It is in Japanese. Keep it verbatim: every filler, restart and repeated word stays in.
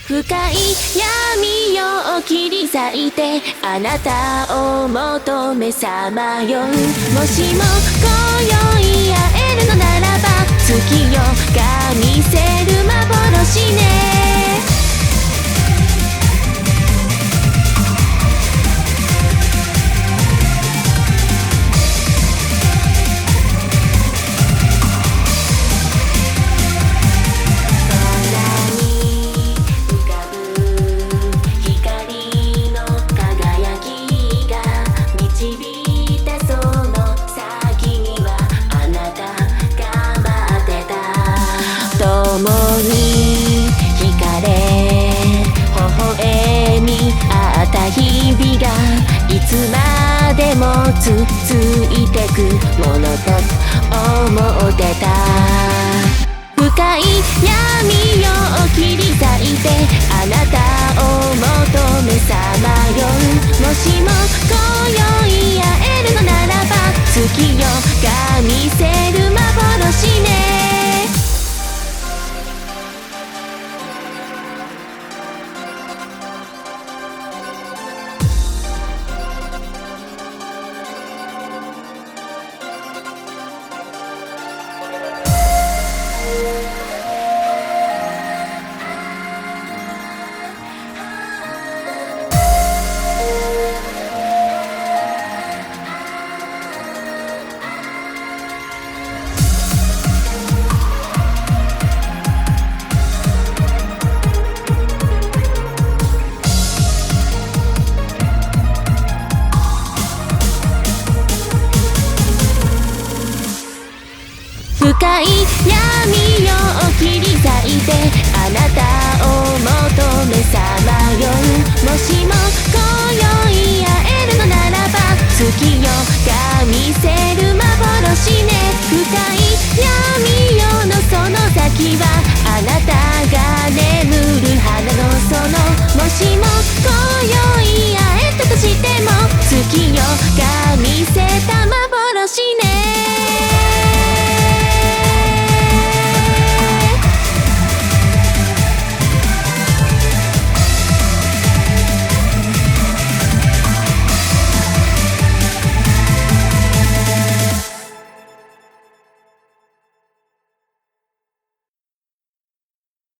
深い闇を切り裂いてあなたを求めさまよう。もしも今宵会えるのならば月夜が見せる幻ね。共に惹かれ微笑み合った日々がいつまでも続いてくものと思ってた。深い闇を切り裂いてあなたを求めさまよう。もしも今宵会えるのならば月夜が見せる幻ね。深い闇を切り裂いてあなたを求めさまよう。もしも今宵会えるのならば月夜が見せる幻ね。深い闇夜のその先はあなたが眠る花の園。もしも